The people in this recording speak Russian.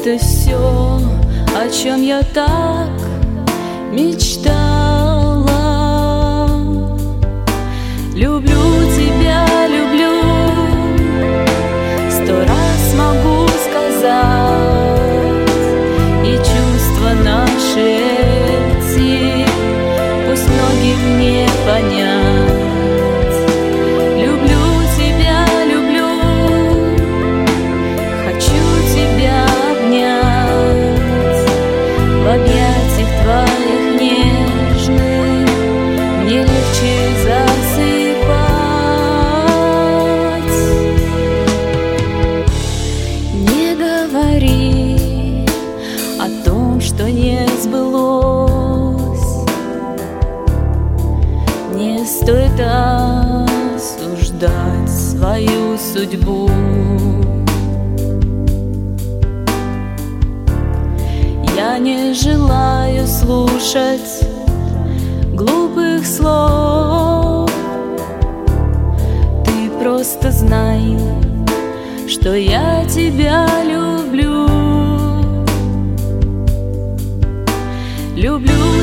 Это все, о чем я так мечтала. Люблю тебя, люблю, 100 раз могу сказать. И чувства наши эти пусть многим не понять. Люблю тебя, люблю, хочу тебя обнять. В объятиях твоих нежных мне легче засыпать. Не говори о том, что не сбылось. Не стоит осуждать свою судьбу. Я не желаю слушать глупых слов. Ты просто знай, что я тебя люблю. Люблю